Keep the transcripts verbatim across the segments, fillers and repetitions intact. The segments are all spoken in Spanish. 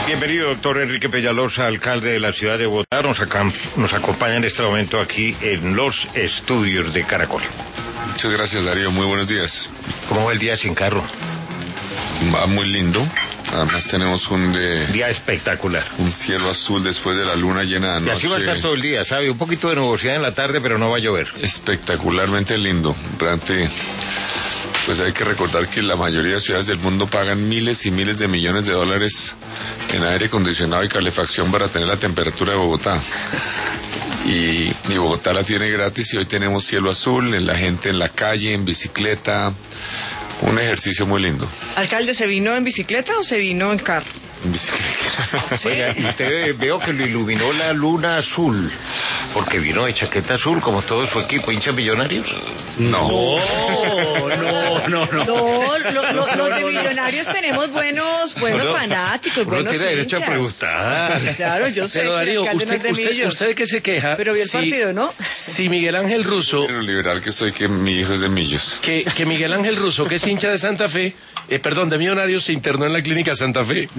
Bienvenido, doctor Enrique Peñalosa, alcalde de la ciudad de Bogotá. Nos, acá, nos acompaña en este momento aquí en los estudios de Caracol. Muchas gracias, Darío. Muy buenos días. ¿Cómo va el día sin carro? Va muy lindo. Además tenemos un de... día espectacular. Un cielo azul después de la luna llena de anoche. Y así va a estar todo el día, ¿sabe? Un poquito de nubosidad en la tarde, pero no va a llover. Espectacularmente lindo. Realmente, pues hay que recordar que la mayoría de ciudades del mundo pagan miles y miles de millones de dólares en aire acondicionado y calefacción para tener la temperatura de Bogotá. Y, y Bogotá la tiene gratis y hoy tenemos cielo azul, la gente en la calle, en bicicleta. Un ejercicio muy lindo. Alcalde, ¿se vino en bicicleta o se vino en carro? En bicicleta. Sí. Oiga, y usted veo que lo iluminó la luna azul, porque vino de chaqueta azul, como todo su equipo. ¿Hinchas Millonarios? No. No, no, no, no. No, lo, lo, los de Millonarios tenemos buenos, buenos Uno- fanáticos, uno buenos tiene derecho a hinchas. preguntar. Claro, yo sé Pero que el Darío, alcalde no usted, es de usted, Millos. usted de qué se queja. Pero vio el si, partido, ¿no? Si Miguel Ángel Russo, Pero liberal que soy, que mi hijo es de Millos. que, que Miguel Ángel Russo, que es hincha de Santa Fe, eh, perdón, de Millonarios, se internó en la clínica Santa Fe.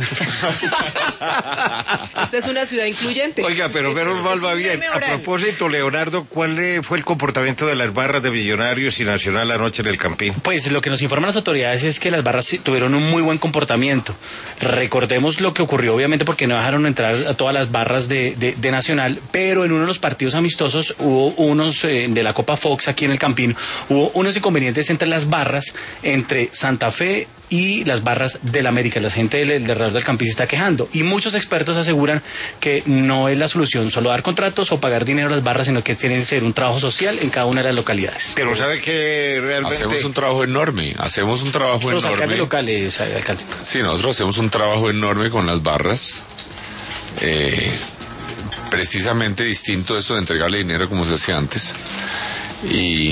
Esta es una ciudad incluyente. Oiga, pero Es- menos es mal un va bien. meme A oral. propósito, Leonardo, ¿cuál eh, fue el comportamiento de las barras de Millonarios y Nacional anoche en el Campín? Pues lo que nos informan las autoridades es que las barras sí tuvieron un muy buen comportamiento. Recordemos lo que ocurrió, obviamente, porque no dejaron entrar a todas las barras de, de, de Nacional, pero en uno de los partidos amistosos hubo unos eh, de la Copa Fox aquí en el Campín, hubo unos inconvenientes entre las barras, entre Santa Fe y las barras del América. La gente del, del alrededor del Campín se está quejando y muchos expertos aseguran que no es la solución solo dar contratos o pagar dinero a las barras, sino que tiene que ser un trabajo social en cada una de las localidades. Pero sabe que realmente... Hacemos un trabajo enorme, hacemos un trabajo Los alcaldes enorme. locales, alcalde. Sí, nosotros hacemos un trabajo enorme con las barras. Eh, precisamente distinto de eso de entregarle dinero como se hacía antes. Y,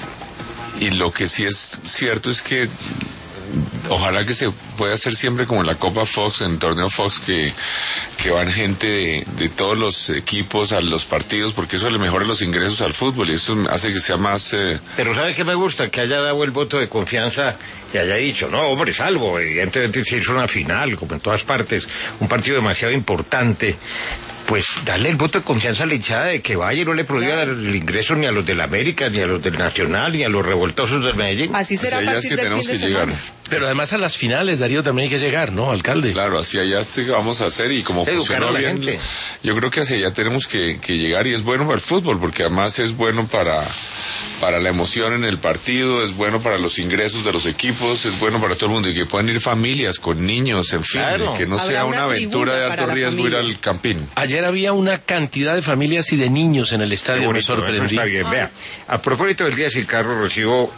y lo que sí es cierto es que ojalá que se pueda hacer siempre como en la Copa Fox, en el torneo Fox, que, que van gente de, de todos los equipos a los partidos, porque eso le mejora los ingresos al fútbol y eso hace que sea más... Eh... Pero ¿sabe qué me gusta? Que haya dado el voto de confianza y haya dicho, no, hombre, salvo, evidentemente se hizo una final, como en todas partes, un partido demasiado importante, pues darle el voto de confianza a la hinchada de que vaya y no le prohíba Claro. el ingreso ni a los del América, ni a los del Nacional, ni a los revoltosos del Medellín. Así será Hacia a allá es partir que del tenemos fin de que llegar. semana. Pero además a las finales, Darío, también hay que llegar, ¿no, alcalde? Claro, hacia allá es que vamos a hacer y como Educar funcionó a la bien, gente. yo creo que hacia allá tenemos que, que llegar y es bueno para el fútbol, porque además es bueno para, para la emoción en el partido, es bueno para los ingresos de los equipos, es bueno para todo el mundo y que puedan ir familias con niños, en fin, Claro. que no Habrá sea una una aventura tribuna de para alto la riesgo ir familia. al Campín. Ayer había una cantidad de familias y de niños en el Qué estadio, me bonito, eso sorprendí. está bien. Vea, a propósito del Día Sin Carro, recibo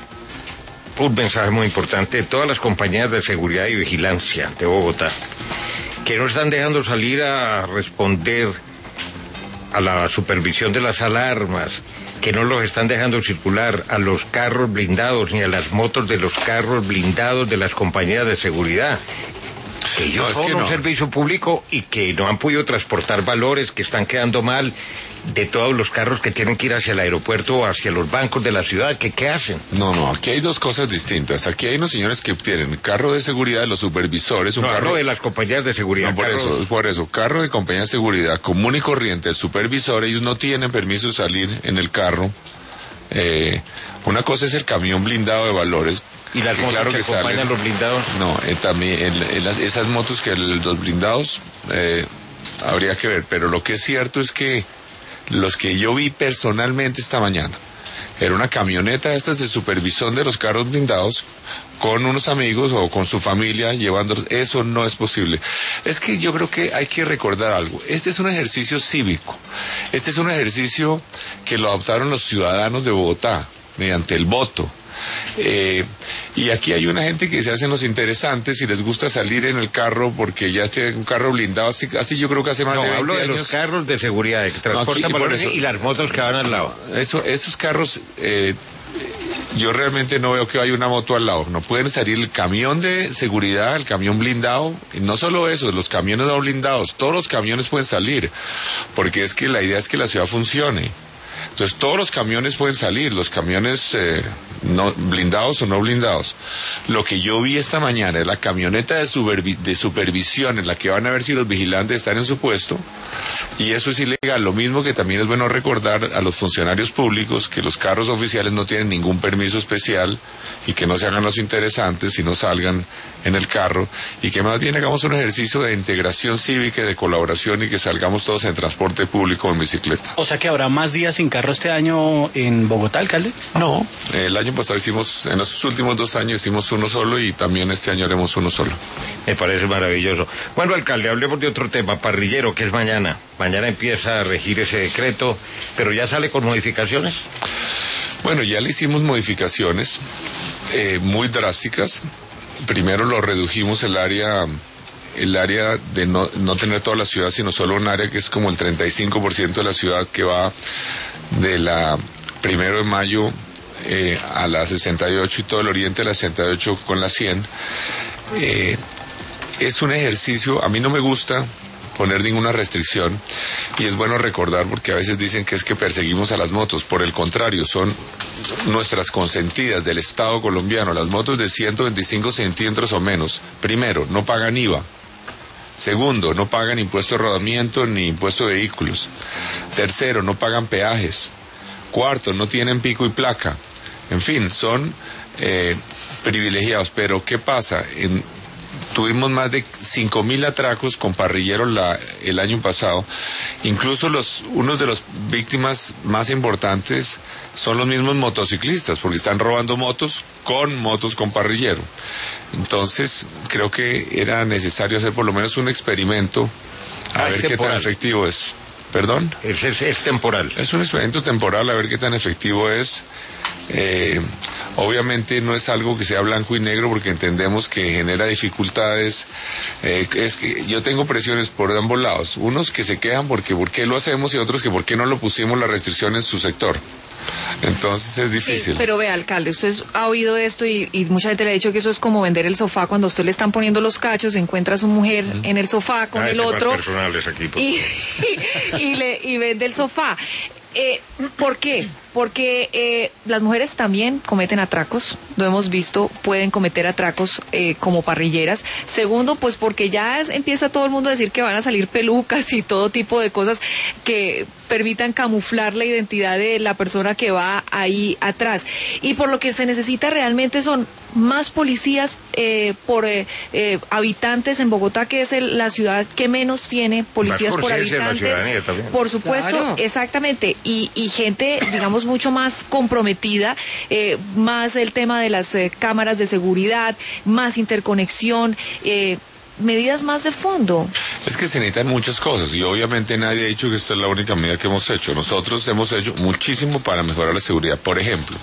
un mensaje muy importante de todas las compañías de seguridad y vigilancia de Bogotá, que no están dejando salir a responder a la supervisión de las alarmas, que no los están dejando circular a los carros blindados ni a las motos de los carros blindados de las compañías de seguridad. Que ellos No, es son que un no. servicio público y que no han podido transportar valores, que están quedando mal de todos los carros que tienen que ir hacia el aeropuerto o hacia los bancos de la ciudad. ¿Qué, qué hacen? No, no, aquí hay dos cosas distintas. Aquí hay unos señores que tienen carro de seguridad de los supervisores, un No, carro hablo de las compañías de seguridad. No, por carros- eso, por eso, carro de compañía de seguridad común y corriente, el supervisor, ellos no tienen permiso de salir en el carro. Eh, una cosa es el camión blindado de valores. Y las que motos claro que que acompañan salen. los blindados. No, eh, también el- el- las- esas motos que el- los blindados eh, habría que ver, pero lo que es cierto es que los que yo vi personalmente esta mañana era una camioneta de estas de supervisión de los carros blindados con unos amigos o con su familia llevándolos. Eso no es posible. Es que yo creo que hay que recordar algo. Este es un ejercicio cívico. Este es un ejercicio que lo adoptaron los ciudadanos de Bogotá mediante el voto. Eh, y aquí hay una gente que se hacen los interesantes y les gusta salir en el carro porque ya tienen un carro blindado, así, así yo creo que hace más No, de veinte hablo de años. los carros de seguridad que transportan aquí, por valores eso. y las motos que van al lado. Eso, esos carros, eh, yo realmente no veo que haya una moto al lado. No pueden salir el camión de seguridad, el camión blindado, y no solo eso, los camiones no blindados, todos los camiones pueden salir, porque es que la idea es que la ciudad funcione. Entonces todos los camiones pueden salir, los camiones eh, no, blindados o no blindados. Lo que yo vi esta mañana es la camioneta de, supervi de supervisión en la que van a ver si los vigilantes están en su puesto, y eso es ilegal. Lo mismo que también es bueno recordar a los funcionarios públicos que los carros oficiales no tienen ningún permiso especial, y que no se hagan los interesantes y no salgan en el carro, y que más bien hagamos un ejercicio de integración cívica y de colaboración, y que salgamos todos en transporte público o en bicicleta. O sea que habrá más días sin carro este año en Bogotá, alcalde. No, el año pasado hicimos, en los últimos dos años hicimos uno solo, y también este año haremos uno solo. Me parece maravilloso. Bueno, alcalde, hablemos de otro tema, parrillero, que es mañana. Mañana empieza a regir ese decreto, pero ya sale con modificaciones. Bueno, ya le hicimos modificaciones eh, muy drásticas. Primero lo redujimos el área, el área de no, no tener toda la ciudad, sino solo un área que es como el treinta y cinco por ciento de la ciudad, que va de la primero de mayo eh, a la sesenta y ocho, y todo el oriente a la sesenta y ocho con la cien. Eh, es un ejercicio, a mí no me gusta poner ninguna restricción, y es bueno recordar, porque a veces dicen que es que perseguimos a las motos. Por el contrario, son nuestras consentidas del Estado colombiano. Las motos de ciento veinticinco centímetros o menos, primero, no pagan I V A. Segundo, no pagan impuesto de rodamiento ni impuesto de vehículos. Tercero, no pagan peajes. Cuarto, no tienen pico y placa. En fin, son eh, privilegiados. Pero ¿qué pasa? En, tuvimos más de cinco mil atracos con parrilleros la, el año pasado. Incluso los, unos de las víctimas más importantes son los mismos motociclistas, porque están robando motos con motos con parrillero. Entonces, creo que era necesario hacer por lo menos un experimento a ah, ver qué tan efectivo es. ¿Perdón? Es, es, es temporal. Es un experimento temporal, a ver qué tan efectivo es. Eh, obviamente no es algo que sea blanco y negro, porque entendemos que genera dificultades. Eh, es que yo tengo presiones por ambos lados. Unos que se quejan porque por qué lo hacemos, y otros que por qué no lo pusimos la restricción en su sector. Entonces es difícil. Sí, pero vea, alcalde, usted ha oído esto, y, y mucha gente le ha dicho que eso es como vender el sofá. Cuando a usted le están poniendo los cachos, encuentra a su mujer mm. en el sofá con ah, el otro aquí, y, y, y, le, y vende el sofá. Eh, ¿Por qué? Porque eh, las mujeres también cometen atracos, lo hemos visto, pueden cometer atracos eh, como parrilleras. Segundo, pues porque ya es, empieza todo el mundo a decir que van a salir pelucas y todo tipo de cosas que permitan camuflar la identidad de la persona que va ahí atrás. Y por lo que se necesita realmente son más policías eh, por eh, eh, habitantes en Bogotá, que es el, la ciudad que menos tiene policías por habitantes. Por supuesto, claro. Exactamente. Y, y gente, digamos, mucho más comprometida, eh, más el tema de las eh, cámaras de seguridad, más interconexión, eh, medidas más de fondo. Es que se necesitan muchas cosas, y obviamente nadie ha dicho que esta es la única medida que hemos hecho. Nosotros hemos hecho muchísimo para mejorar la seguridad. Por ejemplo,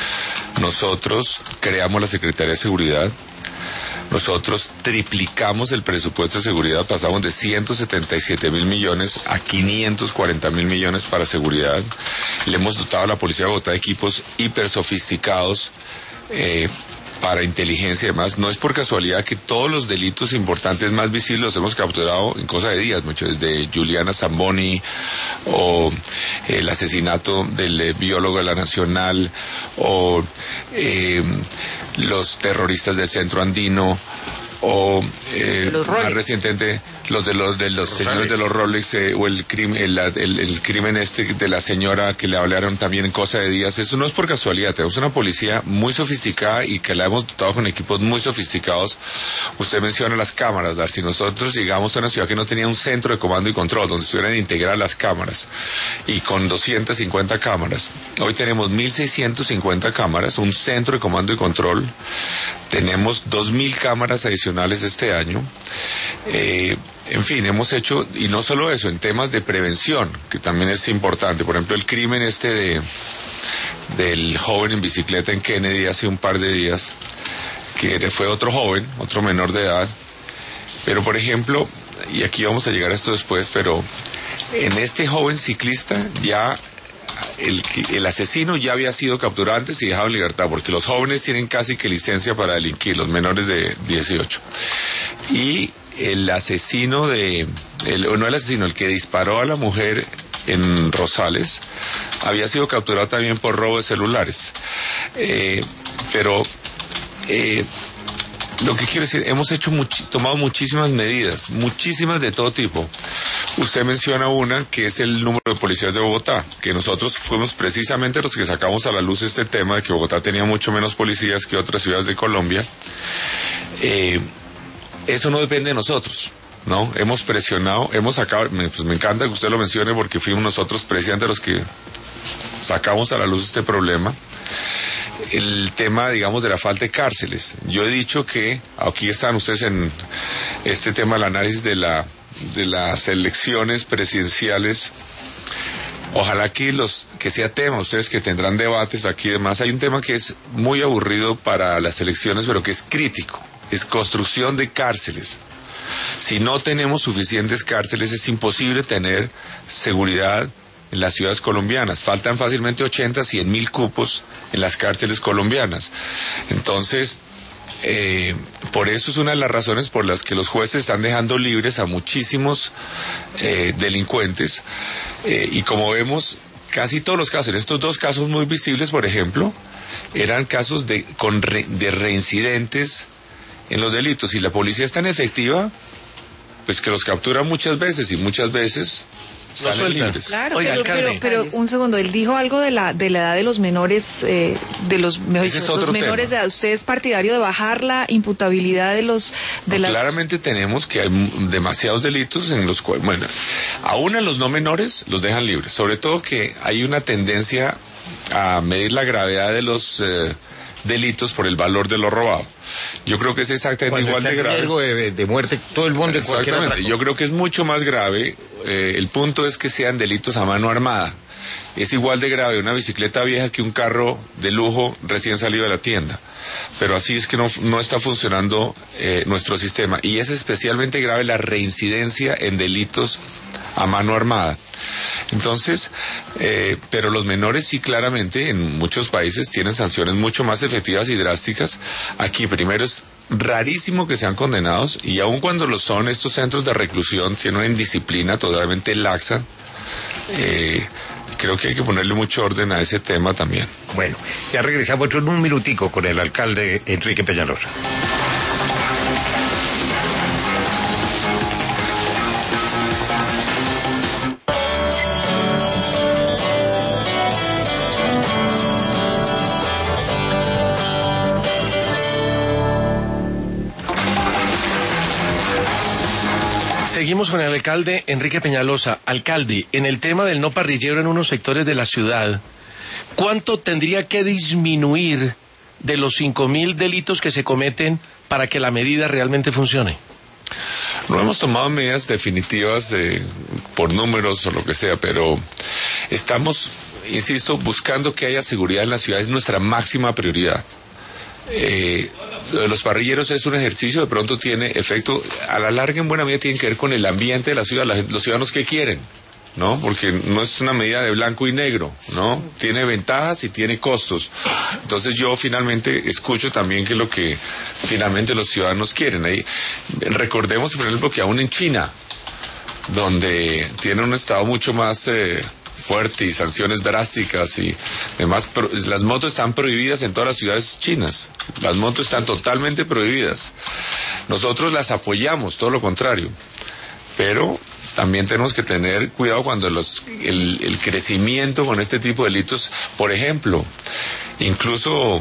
nosotros creamos la Secretaría de Seguridad. Nosotros triplicamos el presupuesto de seguridad, pasamos de ciento setenta y siete mil millones a quinientos cuarenta mil millones para seguridad. Le hemos dotado a la Policía de Bogotá de equipos hiper sofisticados eh, para inteligencia y demás. No es por casualidad que todos los delitos importantes más visibles los hemos capturado en cosa de días, mucho, desde Juliana Zamboni o el asesinato del eh, biólogo de la Nacional, o eh, los terroristas del Centro Andino, o eh, más recientemente los de los de los señores de los Rolex, eh, o el crimen el, el, el crimen este de la señora que le hablaron también en cosa de días. Eso no es por casualidad. Tenemos una policía muy sofisticada y que la hemos dotado con equipos muy sofisticados. Usted menciona las cámaras, Darcy. Nosotros llegamos a una ciudad que no tenía un centro de comando y control donde estuvieran integradas las cámaras, y con doscientas cincuenta cámaras. Hoy tenemos mil seiscientas cincuenta cámaras, un centro de comando y control. Tenemos dos mil cámaras adicionales este año. Eh, en fin, hemos hecho, y no solo eso, en temas de prevención, que también es importante. Por ejemplo, el crimen este de del joven en bicicleta en Kennedy hace un par de días, que fue otro joven, otro menor de edad. Pero, por ejemplo, y aquí vamos a llegar a esto después, pero en este joven ciclista ya El, el asesino ya había sido capturado antes y dejado en libertad, porque los jóvenes tienen casi que licencia para delinquir, los menores de dieciocho. Y el asesino de, el, no el asesino, el que disparó a la mujer en Rosales, había sido capturado también por robo de celulares. Eh, pero eh, lo que quiero decir, hemos hecho much- tomado muchísimas medidas, muchísimas de todo tipo. Usted menciona una que es el número de policías de Bogotá, que nosotros fuimos precisamente los que sacamos a la luz este tema de que Bogotá tenía mucho menos policías que otras ciudades de Colombia. Eh, eso no depende de nosotros, ¿no? Hemos presionado, hemos sacado, me, pues me encanta que usted lo mencione porque fuimos nosotros precisamente los que sacamos a la luz este problema. El tema, digamos, de la falta de cárceles. Yo he dicho que, aquí están ustedes en este tema del análisis de la de las elecciones presidenciales, ojalá que los que sea tema, ustedes que tendrán debates aquí y demás, hay un tema que es muy aburrido para las elecciones, pero que es crítico, es construcción de cárceles. Si no tenemos suficientes cárceles, es imposible tener seguridad en las ciudades colombianas. Faltan fácilmente ochenta, cien mil cupos en las cárceles colombianas. Entonces, Eh, por eso es una de las razones por las que los jueces están dejando libres a muchísimos eh, delincuentes eh, y como vemos, casi todos los casos, en estos dos casos muy visibles, por ejemplo, eran casos de, con re, de reincidentes en los delitos y la policía es tan efectiva pues que los captura muchas veces y muchas veces salen libres. Claro, Oiga, pero, pero, alcalde. pero un segundo, él dijo algo de la de la edad de los menores, eh, de los, mejor Ese dicho, es otro los menores tema. de edad. ¿Usted es partidario de bajar la imputabilidad de los de No, las? Claramente tenemos que hay m- demasiados delitos en los cuales, bueno, aún a los no menores los dejan libres, sobre todo que hay una tendencia a medir la gravedad de los eh, delitos por el valor de lo robado. Yo creo que es exactamente Cuando igual está de en grave. riesgo de, de muerte, todo el mundo de cualquier Exactamente. otra Yo creo que es mucho más grave. Eh, el punto es que sean delitos a mano armada. Es igual de grave una bicicleta vieja que un carro de lujo recién salido de la tienda. Pero así es que no, no está funcionando eh, nuestro sistema. Y es especialmente grave la reincidencia en delitos a mano armada. Entonces, eh, pero los menores sí claramente en muchos países tienen sanciones mucho más efectivas y drásticas. Aquí primero es rarísimo que sean condenados y aun cuando lo son, estos centros de reclusión tienen una indisciplina totalmente laxa. Eh, creo que hay que ponerle mucho orden a ese tema también. Bueno, ya regresamos en un minutico con el alcalde Enrique Peñalosa. Seguimos con el alcalde Enrique Peñalosa. Alcalde, en el tema del no parrillero en unos sectores de la ciudad, ¿cuánto tendría que disminuir de los cinco mil delitos que se cometen para que la medida realmente funcione? No hemos tomado medidas definitivas eh, por números o lo que sea, pero estamos, insisto, buscando que haya seguridad en la ciudad. Es nuestra máxima prioridad. Eh, lo de los parrilleros es un ejercicio, de pronto tiene efecto, a la larga en buena medida tiene que ver con el ambiente de la ciudad, la, los ciudadanos que quieren, ¿no? Porque no es una medida de blanco y negro, ¿no? Tiene ventajas y tiene costos. Entonces yo finalmente escucho también que es lo que finalmente los ciudadanos quieren. Ahí, recordemos, por ejemplo, que aún en China, donde tiene un estado mucho más eh, fuerte y sanciones drásticas y demás, pro, las motos están prohibidas en todas las ciudades chinas. Las motos están totalmente prohibidas. Nosotros las apoyamos, todo lo contrario. Pero también tenemos que tener cuidado cuando los, el, el crecimiento con este tipo de delitos, por ejemplo, incluso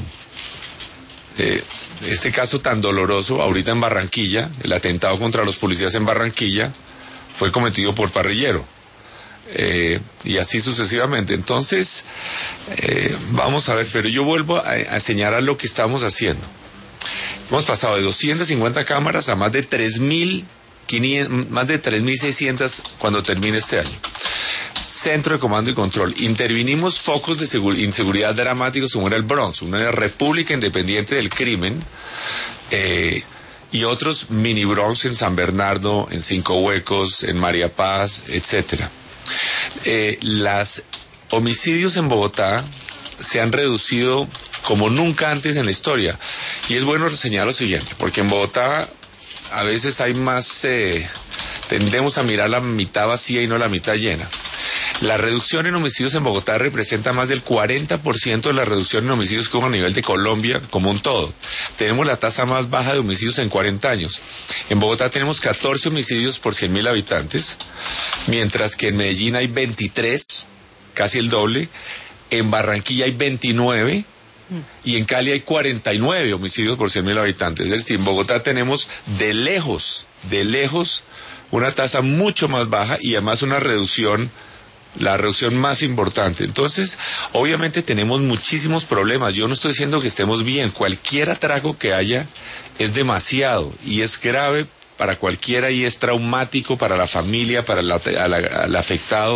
eh, este caso tan doloroso ahorita en Barranquilla, el atentado contra los policías en Barranquilla, fue cometido por parrillero. Eh, y así sucesivamente. Entonces, eh, vamos a ver, pero yo vuelvo a, a señalar lo que estamos haciendo. Hemos pasado de doscientas cincuenta cámaras a más de tres mil quinientas, más de tres mil seiscientas cuando termine este año. Centro de comando y control. Intervinimos focos de inseguridad dramáticos como era el Bronx, una república independiente del crimen, eh, y otros mini Bronx en San Bernardo, en Cinco Huecos, en María Paz, etcétera. Eh, las homicidios en Bogotá se han reducido como nunca antes en la historia. Y es bueno señalar lo siguiente, porque en Bogotá a veces hay más, eh, tendemos a mirar la mitad vacía y no la mitad llena. La reducción en homicidios en Bogotá representa más del cuarenta por ciento de la reducción en homicidios que hubo a nivel de Colombia como un todo. Tenemos la tasa más baja de homicidios en cuarenta años. En Bogotá tenemos catorce homicidios por cien mil habitantes, mientras que en Medellín hay veintitrés, casi el doble. En Barranquilla hay veintinueve y en Cali hay cuarenta y nueve homicidios por cien mil habitantes. Es decir, en Bogotá tenemos de lejos, de lejos, una tasa mucho más baja y además una reducción, la reducción más importante. Entonces, obviamente tenemos muchísimos problemas. Yo no estoy diciendo que estemos bien. Cualquier atraco que haya es demasiado y es grave para cualquiera y es traumático para la familia, para la, a la, al afectado.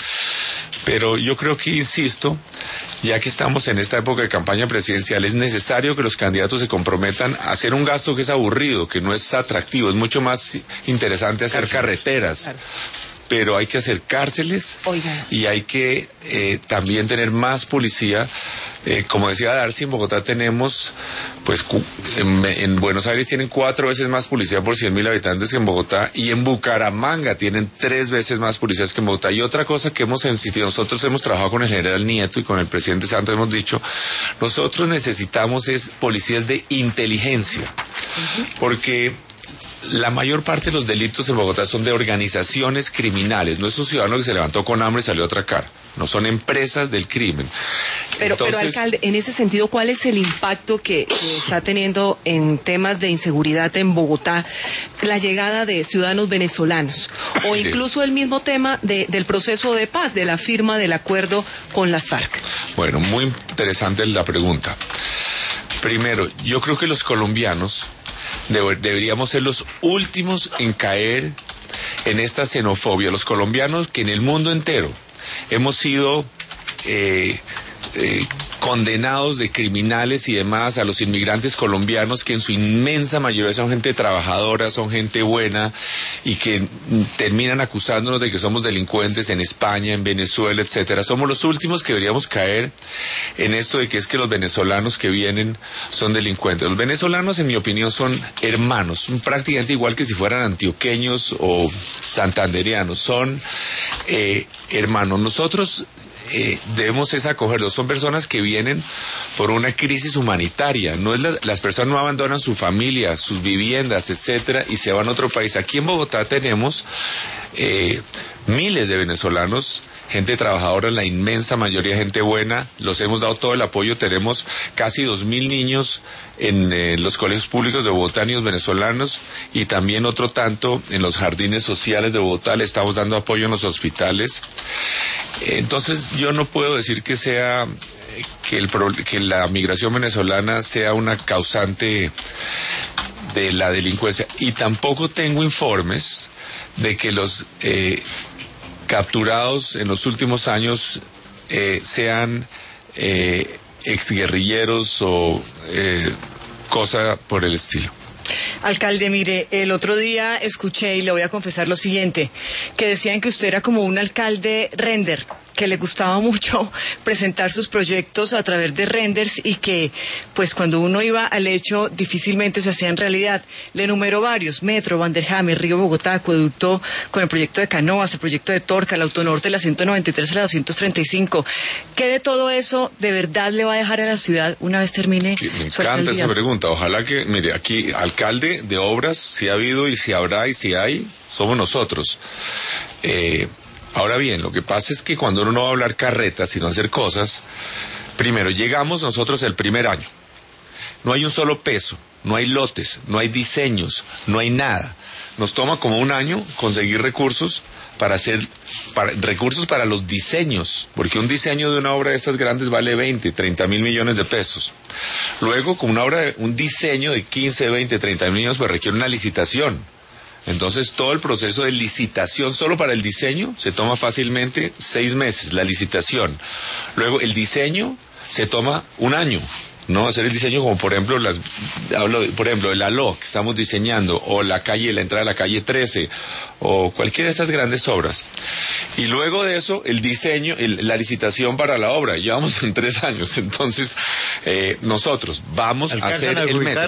Pero yo creo que, insisto, ya que estamos en esta época de campaña presidencial, es necesario que los candidatos se comprometan a hacer un gasto que es aburrido, que no es atractivo. Es mucho más interesante hacer Cárcel. carreteras. Claro. Pero hay que hacer cárceles. Oiga. Y hay que eh, también tener más policía. Eh, como decía Darcy, en Bogotá tenemos, pues en, en Buenos Aires tienen cuatro veces más policía por cien mil habitantes que en Bogotá, y en Bucaramanga tienen tres veces más policías que en Bogotá. Y otra cosa que hemos insistido, nosotros hemos trabajado con el general Nieto y con el presidente Santos, hemos dicho, nosotros necesitamos es policías de inteligencia, uh-huh. porque la mayor parte de los delitos en Bogotá son de organizaciones criminales. No es un ciudadano que se levantó con hambre y salió a atracar. No son empresas del crimen. Pero, Entonces, pero alcalde, en ese sentido, ¿cuál es el impacto que, que está teniendo en temas de inseguridad en Bogotá la llegada de ciudadanos venezolanos? O incluso el mismo tema de, del proceso de paz, de la firma del acuerdo con las FARC. Bueno, muy interesante la pregunta. Primero, yo creo que los colombianos deberíamos ser los últimos en caer en esta xenofobia. Los colombianos que en el mundo entero hemos sido eh, eh, condenados de criminales y demás, a los inmigrantes colombianos que en su inmensa mayoría son gente trabajadora, son gente buena y que terminan acusándonos de que somos delincuentes en España, en Venezuela, etcétera. Somos los últimos que deberíamos caer en esto de que es que los venezolanos que vienen son delincuentes. Los venezolanos, en mi opinión, son hermanos, son prácticamente igual que si fueran antioqueños o santanderianos, son eh, hermanos. Nosotros Eh, debemos es acogerlos. Son personas que vienen por una crisis humanitaria. No es las, las personas no abandonan su familia, sus viviendas, etcétera, y se van a otro país. Aquí en Bogotá tenemos eh, miles de venezolanos, gente trabajadora, la inmensa mayoría gente buena. Los hemos dado todo el apoyo. Tenemos casi dos mil niños en eh, los colegios públicos de Bogotá, niños venezolanos, y también otro tanto en los jardines sociales de Bogotá. Le estamos dando apoyo en los hospitales. Entonces yo no puedo decir que sea que, el, que la migración venezolana sea una causante de la delincuencia, y tampoco tengo informes de que los eh, capturados en los últimos años eh, sean eh, exguerrilleros o eh, cosa por el estilo. Alcalde, mire, el otro día escuché, y le voy a confesar lo siguiente, que decían que usted era como un alcalde render, que le gustaba mucho presentar sus proyectos a través de renders y que, pues, cuando uno iba al hecho, difícilmente se hacían realidad. Le enumeró varios: Metro, Vanderhame, Río Bogotá, Acueducto, con el proyecto de Canoas, el proyecto de Torca, el Autonorte, la ciento noventa y tres a la doscientos treinta y cinco. ¿Qué de todo eso de verdad le va a dejar a la ciudad una vez termine sí, me su encanta alcaldía? Esa pregunta. Ojalá que, mire, aquí, alcalde de obras, si ha habido y si habrá y si hay, somos nosotros. Eh... Ahora bien, lo que pasa es que cuando uno no va a hablar carretas, sino hacer cosas, primero, llegamos nosotros el primer año. No hay un solo peso, no hay lotes, no hay diseños, no hay nada. Nos toma como un año conseguir recursos para hacer, para, recursos para los diseños, porque un diseño de una obra de estas grandes vale veinte, treinta mil millones de pesos. Luego, con una obra, de, un diseño de quince, veinte, treinta mil millones, pues requiere una licitación. Entonces, todo el proceso de licitación solo para el diseño se toma fácilmente seis meses, la licitación. Luego, el diseño se toma un año, ¿no? Hacer el diseño como, por ejemplo, las, hablo, por ejemplo, el ALO que estamos diseñando, o la calle, la entrada de la calle trece, o cualquiera de estas grandes obras. Y luego de eso, el diseño, el, la licitación para la obra. Llevamos en tres años. Entonces, eh, nosotros vamos a hacer el metro.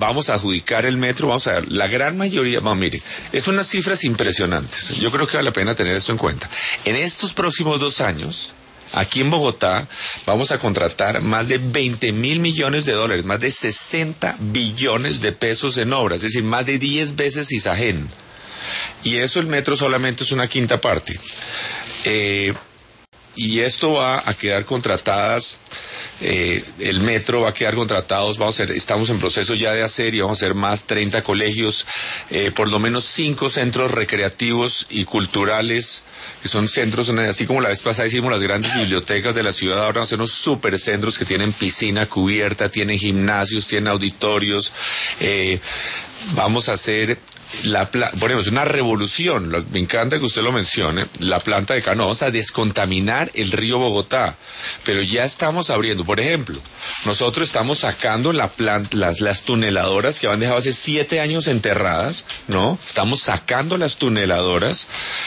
vamos a adjudicar el metro, vamos a ver, la gran mayoría, vamos, mire, es unas cifras impresionantes. Yo creo que vale la pena tener esto en cuenta. En estos próximos dos años, aquí en Bogotá, vamos a contratar más de veinte mil millones de dólares, más de sesenta billones de pesos en obras, es decir, más de diez veces Isagen. Y eso el metro solamente es una quinta parte. Eh, y esto va a quedar contratadas, eh, el metro va a quedar contratados, vamos a hacer, estamos en proceso ya de hacer y vamos a hacer más treinta colegios, eh, por lo menos cinco centros recreativos y culturales, que son centros, así como la vez pasada hicimos las grandes bibliotecas de la ciudad, ahora vamos a hacer unos supercentros que tienen piscina cubierta, tienen gimnasios, tienen auditorios, eh, vamos a hacer la pla- ponemos una revolución, lo, me encanta que usted lo mencione, la planta de Canoa, vamos a descontaminar el río Bogotá, pero ya estamos abriendo, por ejemplo, nosotros estamos sacando la plant, las, las tuneladoras que han dejado hace siete años enterradas, ¿no? Estamos sacando las tuneladoras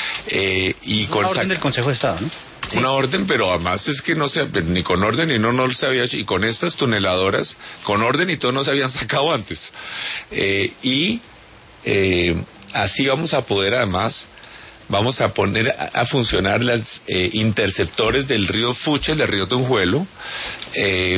eh, y Una con orden sac- del Consejo de Estado, ¿no? Sí. Una orden, pero además es que no se, ni con orden ni no, no se había hecho, y con estas tuneladoras, con orden y todo no se habían sacado antes. Eh, y eh, así vamos a poder además, vamos a poner a, a funcionar las eh, interceptores del río Fuchel, del río Tunjuelo, eh,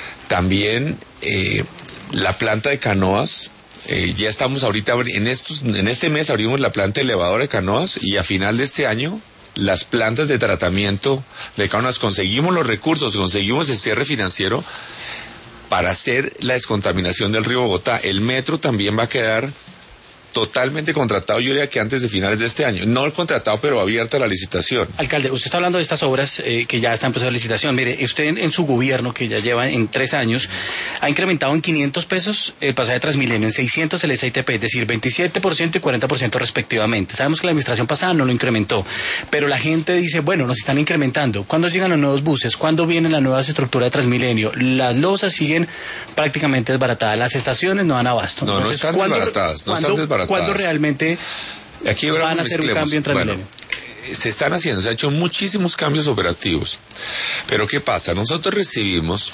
también eh, la planta de Canoas. Eh, ya estamos ahorita, en estos, en este mes abrimos la planta elevadora de Canoas y a final de este año las plantas de tratamiento de Canoas, conseguimos los recursos, conseguimos el cierre financiero para hacer la descontaminación del río Bogotá. El metro también va a quedar totalmente contratado, yo diría que antes de finales de este año. No contratado, pero abierta la licitación. Alcalde, usted está hablando de estas obras eh, que ya están en proceso de licitación. Mire, usted en, en su gobierno, que ya lleva en tres años, ha incrementado en quinientos pesos el pasaje de Transmilenio, en seiscientos el S I T P, es decir, veintisiete por ciento y cuarenta por ciento respectivamente. Sabemos que la administración pasada no lo incrementó, pero la gente dice, bueno, nos están incrementando. ¿Cuándo llegan los nuevos buses? ¿Cuándo viene la nueva estructura de Transmilenio? Las losas siguen prácticamente desbaratadas, las estaciones no dan abasto. No, no están desbaratadas, no están desbaratadas. ¿Cuándo realmente Aquí van a hacer un cambio en Transmilenio? Bueno, se están haciendo, se han hecho muchísimos cambios operativos. Pero ¿qué pasa? Nosotros recibimos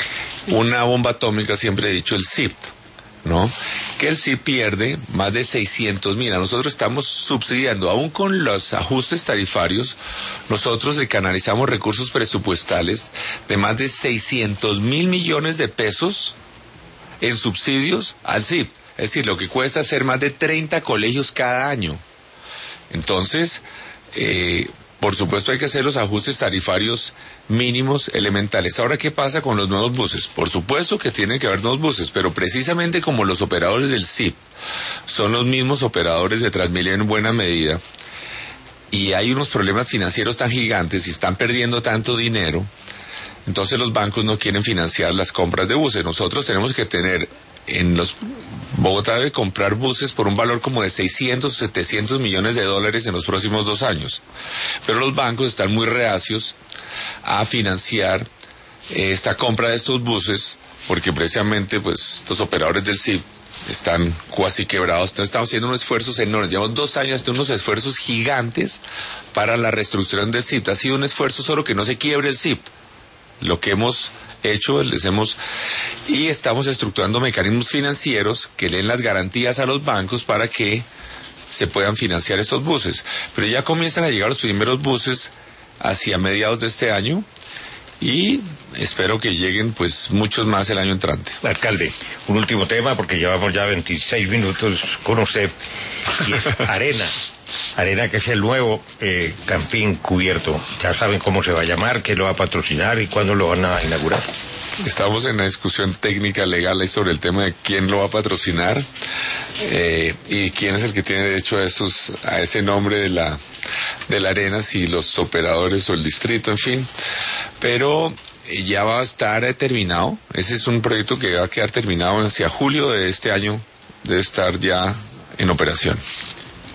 una bomba atómica, siempre he dicho, el S I P, ¿no? Que el S I P pierde más de seiscientos mil. Nosotros estamos subsidiando, aún con los ajustes tarifarios, nosotros le canalizamos recursos presupuestales de más de seiscientos mil millones de pesos en subsidios al S I P. Es decir, lo que cuesta hacer más de treinta colegios cada año. Entonces, eh, por supuesto hay que hacer los ajustes tarifarios mínimos elementales. Ahora, ¿qué pasa con los nuevos buses? Por supuesto que tienen que haber nuevos buses, pero precisamente como los operadores del S I P son los mismos operadores de Transmilenio en buena medida, y hay unos problemas financieros tan gigantes y están perdiendo tanto dinero, entonces los bancos no quieren financiar las compras de buses. Nosotros tenemos que tener en los... Bogotá debe comprar buses por un valor como de seiscientos, setecientos millones de dólares en los próximos dos años. Pero los bancos están muy reacios a financiar eh, esta compra de estos buses, porque precisamente pues estos operadores del S I P están cuasi quebrados. Entonces estamos haciendo unos esfuerzos enormes. Llevamos dos años haciendo unos esfuerzos gigantes para la reestructuración del S I P. Ha sido un esfuerzo solo que no se quiebre el S I P. Lo que hemos hecho, les hemos, y estamos estructurando mecanismos financieros que den las garantías a los bancos para que se puedan financiar estos buses. Pero ya comienzan a llegar los primeros buses hacia mediados de este año y espero que lleguen pues muchos más el año entrante. Alcalde, un último tema porque llevamos ya veintiséis minutos con usted y es Arena. Arena, que es el nuevo eh, campín cubierto. Ya saben cómo se va a llamar, qué lo va a patrocinar y cuándo lo van a inaugurar. Estamos en una discusión técnica legal ahí sobre el tema de quién lo va a patrocinar eh, y quién es el que tiene derecho a esos, a ese nombre de la de la arena, si los operadores o el distrito, en fin. Pero eh, ya va a estar eh, terminado. Ese es un proyecto que va a quedar terminado hacia julio de este año, debe estar ya en operación.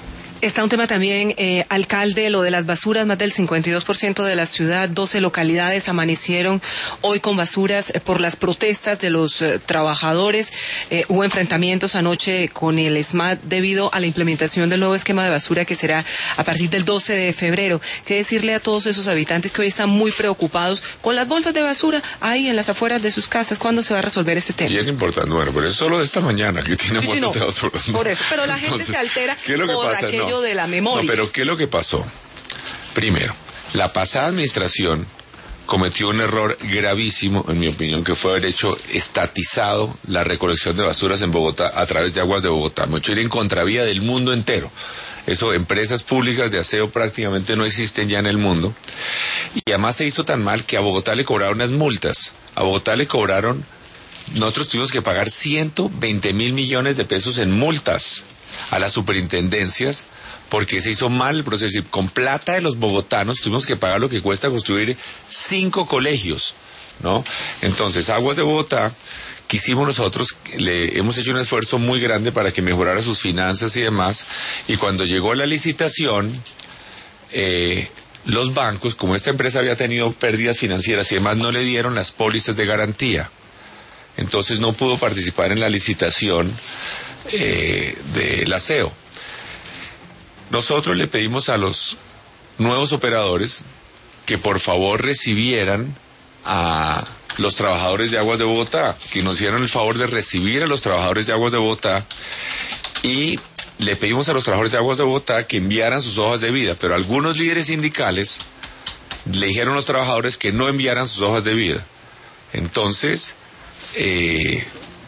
Está un tema también, eh, alcalde, lo de las basuras, más del cincuenta y dos por ciento de la ciudad, doce localidades amanecieron hoy con basuras eh, por las protestas de los eh, trabajadores. Eh, hubo enfrentamientos anoche con el S M A T debido a la implementación del nuevo esquema de basura que será a partir del doce de febrero. ¿Qué decirle a todos esos habitantes que hoy están muy preocupados con las bolsas de basura ahí en las afueras de sus casas? ¿Cuándo se va a resolver este tema? Bien importante, bueno, pero es solo de esta mañana que tiene Sí, sí, bolsas no, de basura. ¿No? Por eso, pero la gente Entonces, se altera ¿qué es lo que por pasa? aquello No. de la memoria. No, pero ¿qué es lo que pasó? Primero, la pasada administración cometió un error gravísimo, en mi opinión, que fue haber hecho estatizado la recolección de basuras en Bogotá a través de Aguas de Bogotá. Me hecho ir en contravía del mundo entero. Eso, empresas públicas de aseo prácticamente no existen ya en el mundo. Y además se hizo tan mal que a Bogotá le cobraron unas multas. A Bogotá le cobraron, nosotros tuvimos que pagar ciento veinte mil millones de pesos en multas a las superintendencias porque se hizo mal el proceso. Y con plata de los bogotanos tuvimos que pagar lo que cuesta construir cinco colegios, ¿no? Entonces, Aguas de Bogotá, quisimos nosotros, le hemos hecho un esfuerzo muy grande para que mejorara sus finanzas y demás, y cuando llegó la licitación, eh, los bancos, como esta empresa había tenido pérdidas financieras y demás, no le dieron las pólizas de garantía. Entonces no pudo participar en la licitación eh, del aseo. Nosotros le pedimos a los nuevos operadores que por favor recibieran a los trabajadores de Aguas de Bogotá, que nos hicieron el favor de recibir a los trabajadores de Aguas de Bogotá, y le pedimos a los trabajadores de Aguas de Bogotá que enviaran sus hojas de vida, pero algunos líderes sindicales le dijeron a los trabajadores que no enviaran sus hojas de vida. Entonces, eh,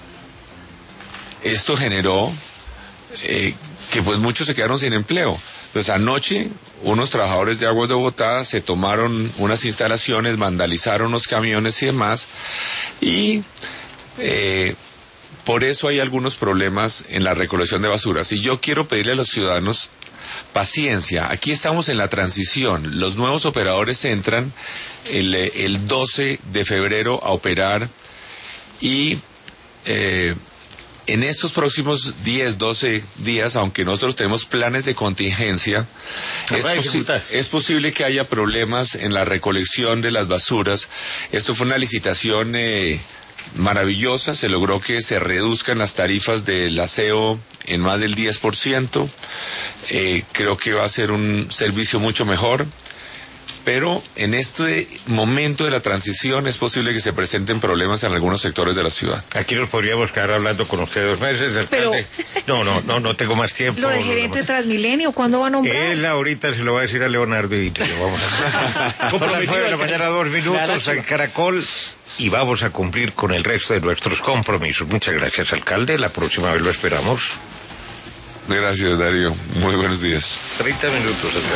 esto generó eh, que pues muchos se quedaron sin empleo. Entonces anoche unos trabajadores de Aguas de Bogotá se tomaron unas instalaciones, vandalizaron los camiones y demás, y eh, por eso hay algunos problemas en la recolección de basuras. Y yo quiero pedirle a los ciudadanos paciencia. Aquí estamos en la transición. Los nuevos operadores entran el, el doce de febrero a operar, y eh, en estos próximos diez, doce días, aunque nosotros tenemos planes de contingencia, es, posi- es posible que haya problemas en la recolección de las basuras. Esto fue una licitación eh, maravillosa, se logró que se reduzcan las tarifas del aseo en más del diez por ciento. Eh, creo que va a ser un servicio mucho mejor. Pero en este momento de la transición es posible que se presenten problemas en algunos sectores de la ciudad. Aquí nos podríamos quedar hablando con usted dos meses, alcalde. Pero... No, no, no, no tengo más tiempo. Lo de gerente de Transmilenio, ¿cuándo va a nombrar? Él ahorita se lo va a decir a Leonardo y te lo vamos a... Comprometido de la mañana, dos minutos en Caracol, y vamos a cumplir con el resto de nuestros compromisos. Muchas gracias, alcalde. La próxima vez lo esperamos. Gracias, Darío. Muy buenos días. treinta minutos.